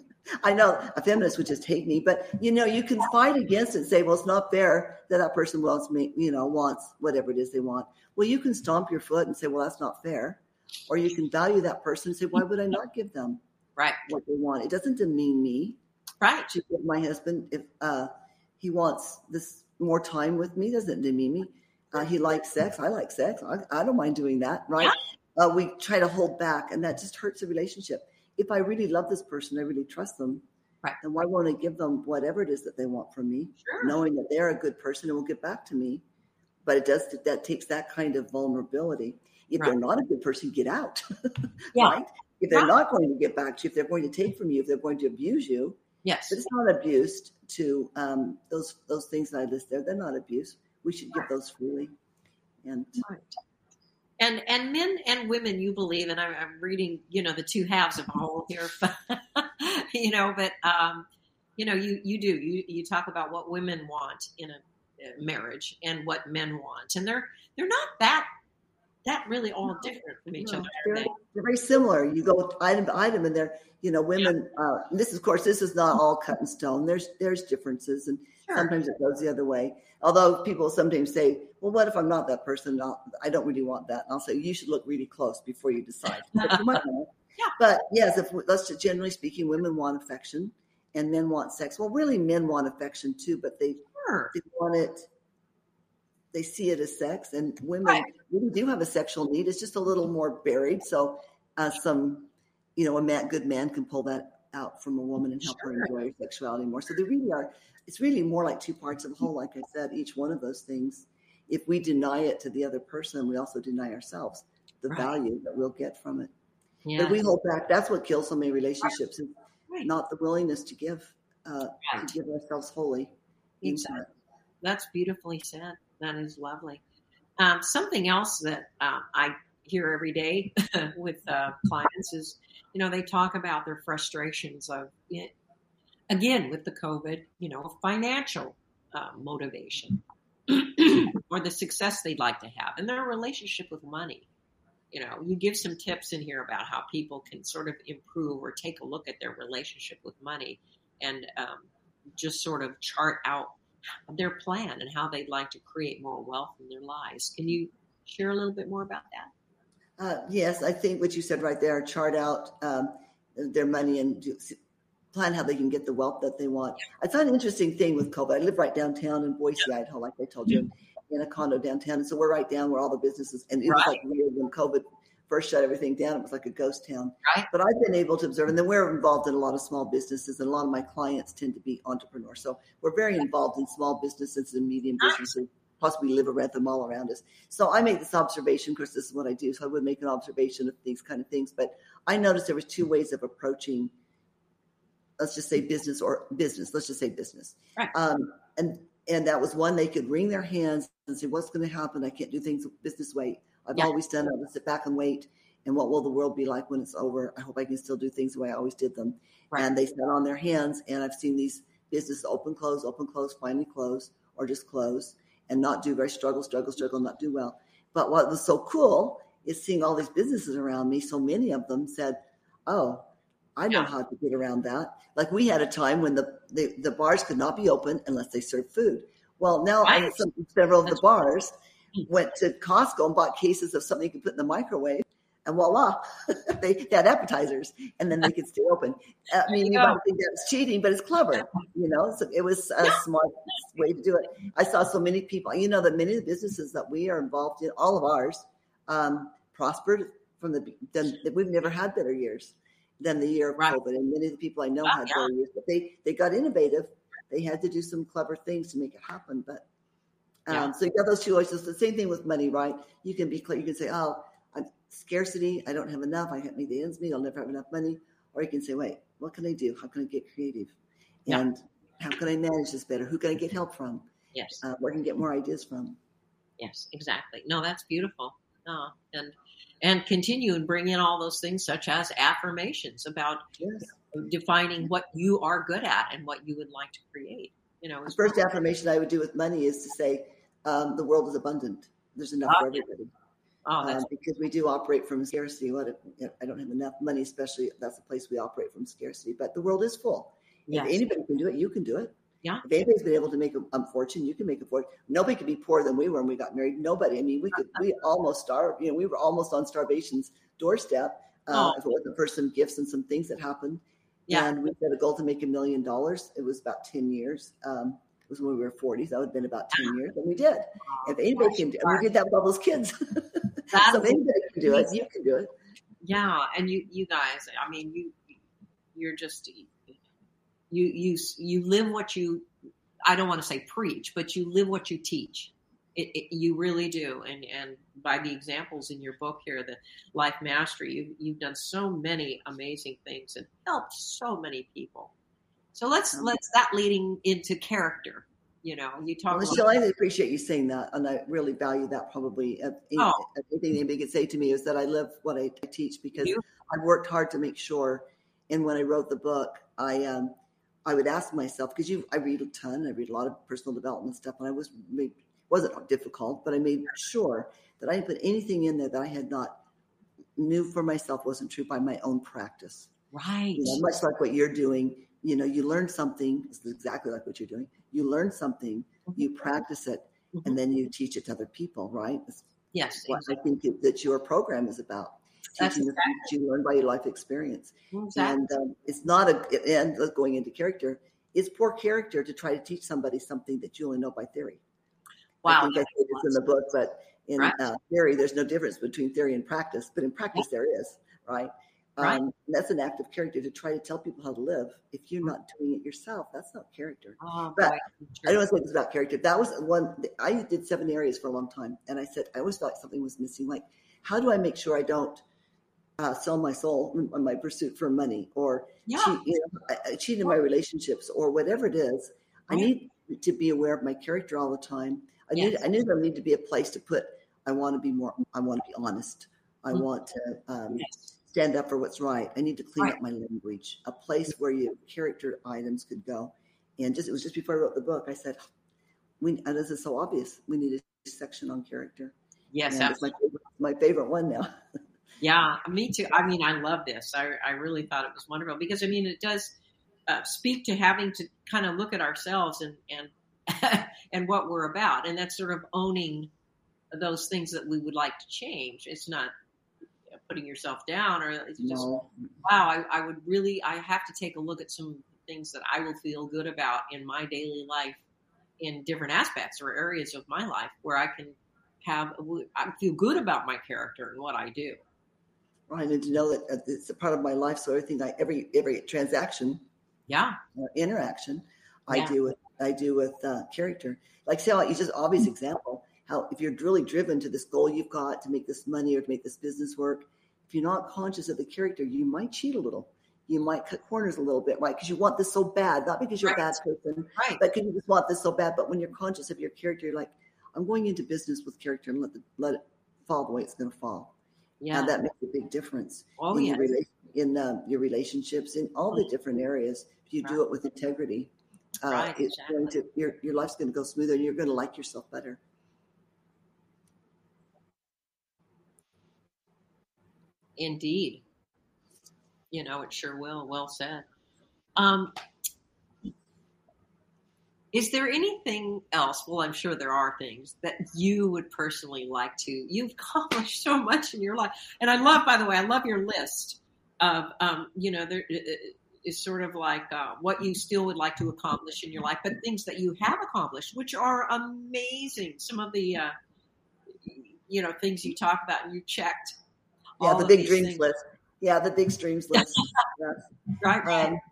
I know a feminist would just hate me, but you know, you can fight against it and say, well, it's not fair that that person wants me, you know, wants whatever it is they want. Well, you can stomp your foot and say, well, that's not fair. Or you can value that person and say, why would I not give them right. what they want? It doesn't demean me. Right. My husband, if uh, he wants this more time with me, doesn't demean me. Uh, he likes sex. I like sex. I, I don't mind doing that. Right. Yeah. Uh, we try to hold back, and that just hurts the relationship. If I really love this person, I really trust them, right. then why won't I give them whatever it is that they want from me, sure. knowing that they're a good person and will get back to me? But it does that takes that kind of vulnerability. If right. they're not a good person, get out. Yeah. Right? If they're yeah. not going to get back to you, if they're going to take from you, if they're going to abuse you, yes, but it's not abuse to um, those those things that I list there. They're not abuse. We should give those freely. And. Right. And and men and women, you believe, and I'm, I'm reading, you know, the two halves of a whole here, you know, but um, you know, you, you do, you, you talk about what women want in a, a marriage and what men want. And they're, they're not that, that really all no, different from each no, other. They're, they? they're very similar. You go item to item and they're, you know, women, yeah. uh, this is, of course, this is not all cut in stone. There's, there's differences, and sure. sometimes it goes the other way. Although people sometimes say, well, what if I'm not that person? I'll, I don't really want that. And I'll say, you should look really close before you decide. But, you might know. Yeah. But yes, if let's just, generally speaking, women want affection and men want sex. Well, really men want affection too, but they, sure. they want it, they see it as sex, and women right. really do have a sexual need. It's just a little more buried. So uh, some, you know, a man, good man can pull that out from a woman and help sure. her enjoy her sexuality more. So they really are, it's really more like two parts of the whole. Like I said, each one of those things, if we deny it to the other person, we also deny ourselves the right. value that we'll get from it. Yeah. But we hold back. That's what kills so many relationships, right. Right. not the willingness to give, uh, right. to give ourselves wholly. Exactly. That's beautifully said. That is lovely. Um, something else that uh, I hear every day with uh, clients is, you know, they talk about their frustrations of, it, again, with the COVID, you know, financial uh, motivation or the success they'd like to have and their relationship with money. You know, you give some tips in here about how people can sort of improve or take a look at their relationship with money and um, just sort of chart out their plan and how they'd like to create more wealth in their lives. Can you share a little bit more about that? Uh, yes, I think what you said right there, chart out um, their money and do, plan how they can get the wealth that they want. I found an interesting thing with COVID. I live right downtown in Boise, Idaho, like I told you, in a condo downtown. And so we're right down where all the businesses, and it was right. like weird when COVID first shut everything down. It was like a ghost town. Right. But I've been able to observe, and then we're involved in a lot of small businesses, and a lot of my clients tend to be entrepreneurs. So we're very involved in small businesses and medium businesses. Plus, we live around them all around us. So I make this observation. Of course, this is what I do. So I would make an observation of these kind of things. But I noticed there was two ways of approaching, let's just say business or business. Let's just say business. Right. Um, and and that was one, they could wring their hands and say, what's going to happen? I can't do things business way. I've yeah. always done it. I'll sit back and wait. And what will the world be like when it's over? I hope I can still do things the way I always did them. Right. And they sat on their hands. And I've seen these businesses open, close, open, close, finally close, or just close and not do very struggle, struggle, struggle, not do well. But what was so cool is seeing all these businesses around me. So many of them said, oh, I know yeah. how to get around that. Like we had a time when the, the, the bars could not be open unless they served food. Well, now right. I, some, several of That's the bars right. went to Costco and bought cases of something you could put in the microwave, and voila, they, they had appetizers, and then they could stay open. I mean, you, you might think that's cheating, but it's clever, you know. So it was a yeah. smart way to do it. I saw so many people. You know that many of the businesses that we are involved in, all of ours, um, prospered from the. Then we've never had better years than the year of right. COVID, and many of the people I know wow, had yeah. better years. But they they got innovative. They had to do some clever things to make it happen. But um, yeah. so you got those two choices. The same thing with money, right? You can be clear. You can say, oh, I'm scarcity. I don't have enough. I can't make the ends meet. I'll never have enough money. Or you can say, wait, what can I do? How can I get creative? And yeah. how can I manage this better? Who can I get help from? Yes. Uh, where can I get more ideas from? Yes, exactly. No, that's beautiful. No, and and continue and bring in all those things such as affirmations about yes. defining what you are good at and what you would like to create. You know, the first well. affirmation I would do with money is to say, um, the world is abundant. There's enough oh, for everybody. Oh, that's um, because we do operate from scarcity. What if, I don't have enough money, especially that's the place we operate from scarcity. But the world is full. Yes. If anybody can do it, you can do it. Yeah. If anybody's been able to make a, a fortune, you can make a fortune. Nobody could be poorer than we were when we got married. Nobody. I mean, we could. We almost starved. You know, we were almost on starvation's doorstep. Uh, oh. If it wasn't for some gifts and some things that happened. Yeah. And we set a goal to make a million dollars. It was about ten years. Um, it was when we were forties. That would have been about ten years. And we did. Oh, if anybody can do it, we did that with all those kids. so if anybody can do it, you can do it. Yeah. And you, you guys, I mean, you, you're just, you, you, you live what you, I don't want to say preach, but you live what you teach. It, it, you really do. And, and by the examples in your book here, the Life Mastery, you, you've done so many amazing things and helped so many people. So let's, um, let's that leading into character. You know, you talk well, Michelle, I appreciate you saying that. And I really value that probably. Uh, oh. Anything anybody could say to me is that I live what I teach because you? I've worked hard to make sure. And when I wrote the book, I, um, I would ask myself, because you, I read a ton, I read a lot of personal development stuff, and I was made, wasn't difficult, but I made sure that I didn't put anything in there that I had not knew for myself wasn't true by my own practice. Right. You know, much like what you're doing, you know, you learn something, it's exactly like what you're doing. You learn something, mm-hmm. you practice it, mm-hmm. and then you teach it to other people, right? That's yes. what exactly. I think it, that your program is about. Teaching That's the things you learn by your life experience. Exactly. And um, it's not a, and going into character, it's poor character to try to teach somebody something that you only know by theory. Wow. I think I say this in the book, but in right. uh, theory, there's no difference between theory and practice, but in practice yeah. there is, right? Right. Um, that's an act of character to try to tell people how to live. If you're not doing it yourself, that's not character. Oh, but boy. I don't want to say this about character. That was one, I did seven areas for a long time. And I said, I always thought something was missing. Like, how do I make sure I don't uh, sell my soul on my pursuit for money or yeah. cheat, you know, I, I cheat in my relationships or whatever it is. Right. I need to be aware of my character all the time. I yes. need, I knew there needed to be a place to put, I want to be more, I want to be honest. I mm-hmm. want to, um, yes. stand up for what's right. I need to clean right. up my language, a place where your character items could go. And just, it was just before I wrote the book, I said, we, and this is so obvious. We need a section on character. Yes. It's my favorite, my favorite one now. Yeah, me too. I mean, I love this. I, I really thought it was wonderful because, I mean, it does uh, speak to having to kind of look at ourselves and, and, and what we're about. And that's sort of owning those things that we would like to change. It's not putting yourself down or it's just, no. wow, I, I would really, I have to take a look at some things that I will feel good about in my daily life in different aspects or areas of my life where I can have, I feel good about my character and what I do. Right. And to know that it's a part of my life. So everything I, every, every transaction, yeah, uh, interaction I yeah. do with, I do with uh, character. Like, say, it's just an obvious example. How if you're really driven to this goal you've got to make this money or to make this business work, if you're not conscious of the character, you might cheat a little. You might cut corners a little bit, right? Because you want this so bad, not because you're right. a bad person, right. but because you just want this so bad. But when you're conscious of your character, you're like, I'm going into business with character and let the, let it fall the way it's going to fall. Yeah, and that makes a big difference oh, in, yes. your, rela- in uh, your relationships in all the different areas. If you right. do it with integrity, uh, right, it's exactly. going to your your life's going to go smoother, and you're going to like yourself better. Indeed. You know, it sure will. Well said. Um, is there anything else? Well, I'm sure there are things that you would personally like to, you've accomplished so much in your life. And I love, by the way, I love your list of, um, you know, there is sort of like uh, what you still would like to accomplish in your life, but things that you have accomplished, which are amazing. Some of the, uh, you know, things you talk about and you checked. Yeah, the big dreams things. list. Yeah, the big dreams list. yes. Right, right. Um,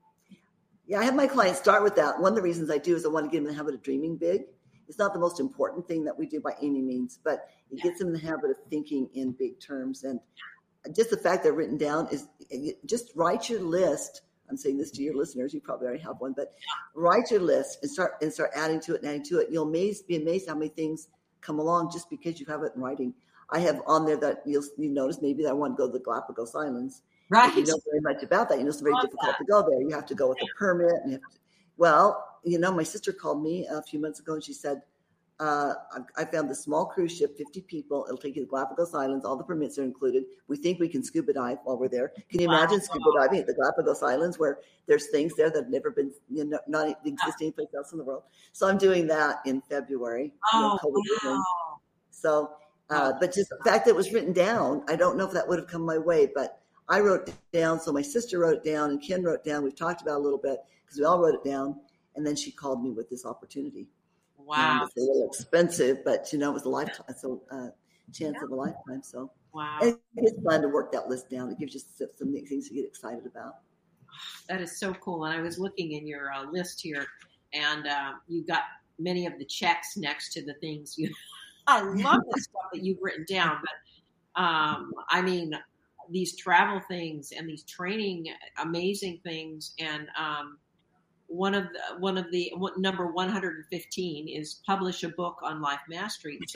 yeah, I have my clients start with that. One of the reasons I do is I want to get them in the habit of dreaming big. It's not the most important thing that we do by any means, but it gets them in the habit of thinking in big terms. And just the fact they're written down is just write your list. I'm saying this to your listeners. You probably already have one, but write your list and start and start adding to it and adding to it. You'll amazed, be amazed how many things come along just because you have it in writing. I have on there that you'll you notice maybe that I want to go to the Galapagos Islands. Right. If you know very much about that. You know it's very difficult that. to go there. You have to go with a permit. And you have to, well, you know, my sister called me a few months ago and she said, uh, I, I found this small cruise ship, fifty people. It'll take you to the Galapagos Islands. All the permits are included. We think we can scuba dive while we're there. Can you wow. imagine scuba diving at the Galapagos Islands where there's things there that have never been, you know, not existing place else in the world? So I'm doing that in February. Oh, you know, wow. So, uh, but just the fact that it was written down, I don't know if that would have come my way, but I wrote it down. So my sister wrote it down and Ken wrote it down. We've talked about it a little bit because we all wrote it down. And then she called me with this opportunity. Wow. And it's a little expensive, but you know, it was a lifetime, so uh, chance yeah. of a lifetime. So wow. And it's fun to work that list down. It gives you some, some things to get excited about. That is so cool. And I was looking in your uh, list here and uh, you got many of the checks next to the things you, I love the stuff that you've written down, but um, I mean, these travel things and these training, amazing things. And um, one of the, one of the one, number one hundred fifteen is publish a book on life mastery. So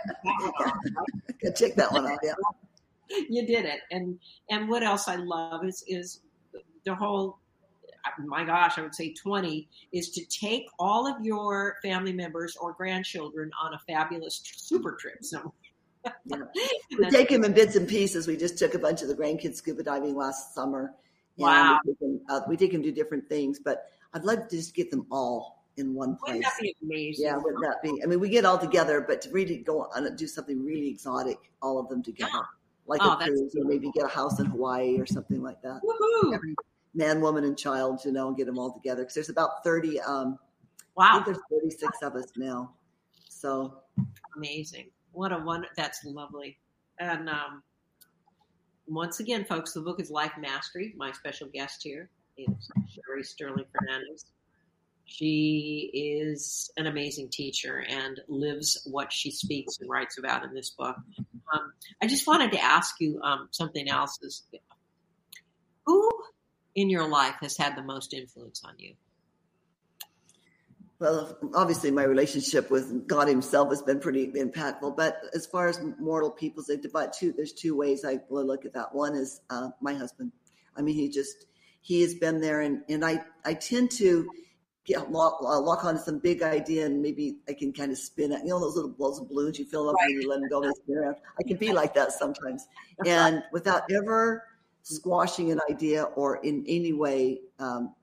check that one out. Yeah, you did it. And and what else I love is is the whole my gosh, I would say twenty, is to take all of your family members or grandchildren on a fabulous super trip. So yeah. we take them in bits and pieces. We just took a bunch of the grandkids scuba diving last summer. Wow. We take, them, uh, we take them to do different things, but I'd love to just get them all in one place. Wouldn't that be amazing? Yeah, wouldn't that be? I mean, we get all together, but to really go on and do something really exotic, all of them together, yeah. like oh, a cruise, or maybe get a house in Hawaii or something like that. Woohoo! Every man, woman, and child, you know, and get them all together. Because there's about thirty. Um, wow. I think there's thirty-six of us now. So amazing! What a one. That's lovely. And um, once again, folks, the book is Life Mastery. My special guest here is Sherry Sterling Fernandez. She is an amazing teacher and lives what she speaks and writes about in this book. Um, I just wanted to ask you um, something else. Is who in your life has had the most influence on you? Well, obviously my relationship with God himself has been pretty impactful, but as far as mortal peoples, they divide two, there's two ways I look at that. One is uh, my husband. I mean, he just, he has been there, and, and I, I tend to get lock, lock on to some big idea, and maybe I can kind of spin it. You know, those little balls of balloons you fill up right. and you let them go, they spin around. I can be like that sometimes. And without ever squashing an idea or in any way um,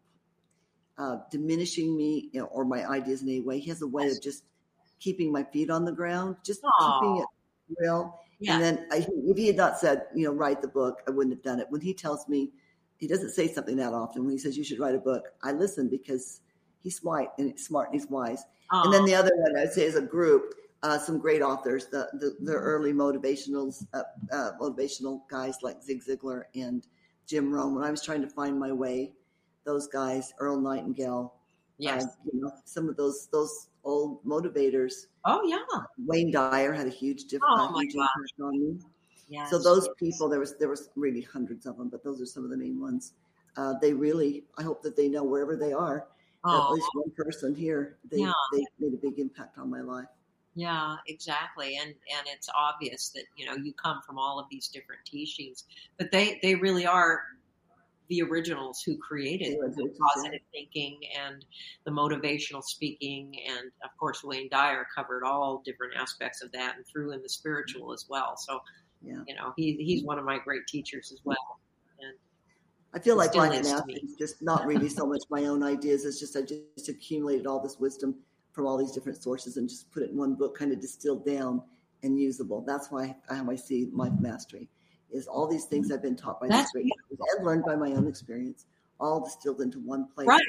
uh, diminishing me, you know, or my ideas in any way, he has a way of just keeping my feet on the ground, just Aww. keeping it real. Yeah. And then I, if he had not said, you know, write the book, I wouldn't have done it. When he tells me, he doesn't say something that often. When he says you should write a book, I listen because he's smart and smart and he's wise. Aww. And then the other one I'd say is a group, uh, some great authors, the the, the early motivational uh, uh, motivational guys like Zig Ziglar and Jim Rohn. When I was trying to find my way, those guys, Earl Nightingale, yes, uh, you know, some of those those old motivators. Oh yeah, Wayne Dyer had a huge difference oh, uh, on me. Yes. So those people, there was there was really hundreds of them, but those are some of the main ones. Uh, they really, I hope that they know wherever they are. Oh. At least one person here, they, yeah. they made a big impact on my life. Yeah, exactly. And and it's obvious that, you know, you come from all of these different teachings, but they, they really are the originals who created the positive thinking and the motivational speaking. And of course, Wayne Dyer covered all different aspects of that and threw in the spiritual as well. So, yeah. you know, he he's one of my great teachers as well. And I feel like Life Mastery is just not really so much my own ideas. It's just I just accumulated all this wisdom from all these different sources and just put it in one book, kind of distilled down and usable. That's why how I see Life Mastery is all these things I've been taught by these great teachers and learned by my own experience, all distilled into one place. Right.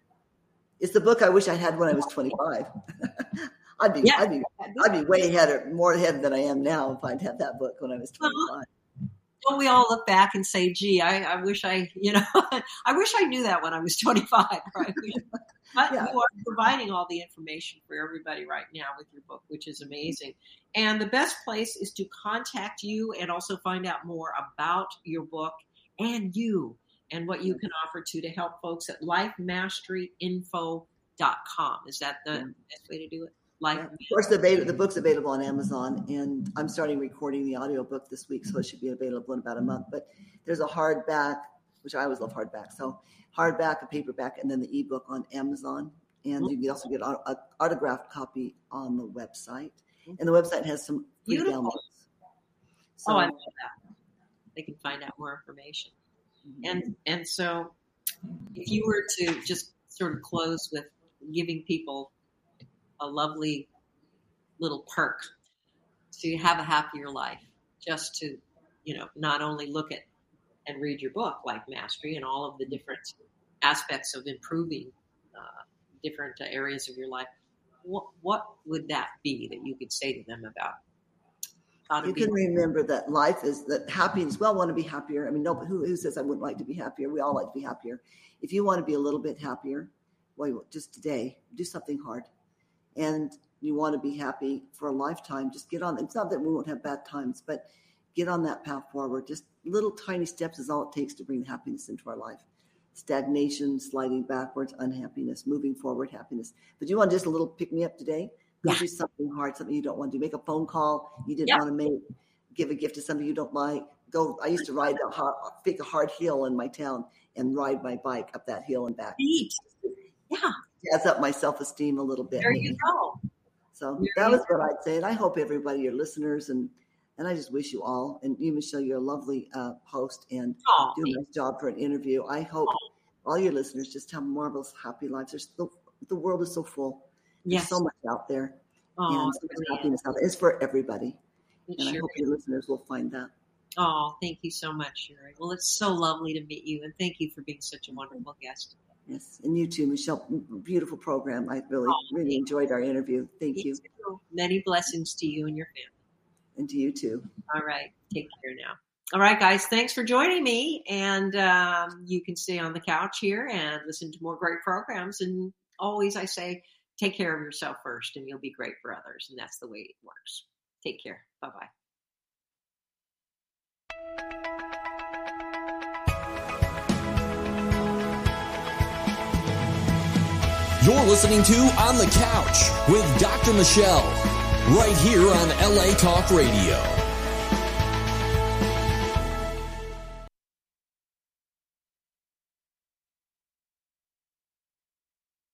It's the book I wish I had when I was twenty-five. I'd be, yeah. I'd be, I'd be way ahead, or more ahead than I am now if I'd had that book when I was twenty-five. Don't we all look back and say, gee, I, I wish I, you know, I wish I knew that when I was twenty-five, right? But yeah. you are providing all the information for everybody right now with your book, which is amazing. And the best place is to contact you and also find out more about your book and you and what you can offer to to help folks at life mastery info dot com. Is that the yeah. best way to do it? Life yeah. Of course, the, beta, the book's available on Amazon, and I'm starting recording the audiobook this week, so it should be available in about a month. But there's a hardback, which I always love hardback. So hardback, a paperback, and then the ebook on Amazon. And you can also get an autographed copy on the website. And the website has some free Beautiful. downloads. So, oh, I love that. They can find out more information. Mm-hmm. And and so if you were to just sort of close with giving people a lovely little perk to have a happier life, just to, you know, not only look at and read your book, Life Mastery, and all of the different aspects of improving uh, different uh, areas of your life. What, what would that be that you could say to them about how to you be can remember that life is that happiness. We all want to be happier. I mean, no, who, who says I wouldn't like to be happier? We all like to be happier. If you want to be a little bit happier, well, just today, do something hard. And you want to be happy for a lifetime, just get on. It's not that we won't have bad times, but get on that path forward. Just little tiny steps is all it takes to bring happiness into our life. Stagnation, sliding backwards, unhappiness, moving forward, happiness. But you want just a little pick me up today? Go yeah. do something hard, something you don't want to do. Make a phone call you didn't yeah. want to make. Give a gift to somebody you don't like. Go. I used to ride a hard, pick a hard hill in my town and ride my bike up that hill and back. Neat. Yeah. Jazz up my self-esteem a little bit. There you go. So there that was what I'd say. And I hope everybody, your listeners, and and I just wish you all, and you, Michelle, you're a lovely uh, host and oh, do a nice job for an interview. I hope oh. all your listeners just have marvelous, happy lives. There's the, the world is so full. There's yes. so much out there. Oh, and so much happiness out there. It's for everybody. It and sure I hope is. your listeners will find that. Oh, thank you so much, Sherry. Well, it's so lovely to meet you, and thank you for being such a wonderful guest. Yes, and you too, Michelle. Beautiful program. I really, oh, really enjoyed our interview. Thank you. you. Many blessings to you and your family. And to you too. All right. Take care now. All right, guys. Thanks for joining me. And um, you can stay on the couch here and listen to more great programs. And always I say, take care of yourself first, and you'll be great for others. And that's the way it works. Take care. Bye-bye. You're listening to On the Couch with Doctor Michelle, right here on L A Talk Radio.